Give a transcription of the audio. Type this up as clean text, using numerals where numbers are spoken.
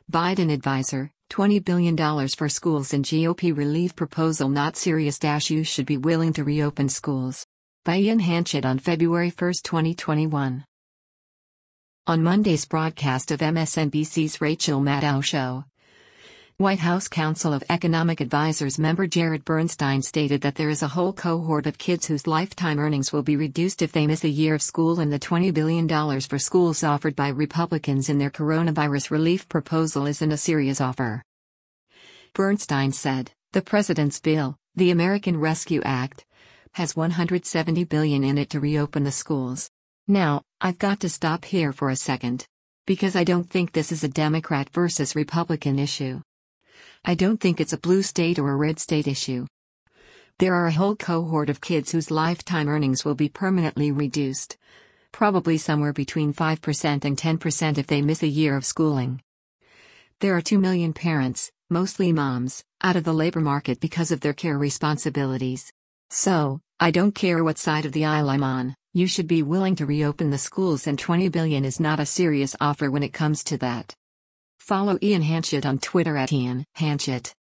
Biden advisor, $20 billion for schools in GOP relief proposal not serious. You should be willing to reopen schools. By Ian Hanchett on February 1, 2021. On Monday's broadcast of MSNBC's Rachel Maddow Show, White House Council of Economic Advisers member Jared Bernstein stated that there is a whole cohort of kids whose lifetime earnings will be reduced if they miss a year of school, and the $20 billion for schools offered by Republicans in their coronavirus relief proposal isn't a serious offer. Bernstein said, "The president's bill, the American Rescue Act, has $170 billion in it to reopen the schools. Now, I've got to stop here for a second. Because I don't think this is a Democrat versus Republican issue. I don't think it's a blue state or a red state issue. There are a whole cohort of kids whose lifetime earnings will be permanently reduced. Probably somewhere between 5% and 10% if they miss a year of schooling. There are 2 million parents, mostly moms, out of the labor market because of their care responsibilities. So, I don't care what side of the aisle I'm on, you should be willing to reopen the schools, and $20 billion is not a serious offer when it comes to that." Follow Ian Hanchett on Twitter @IanHanchett.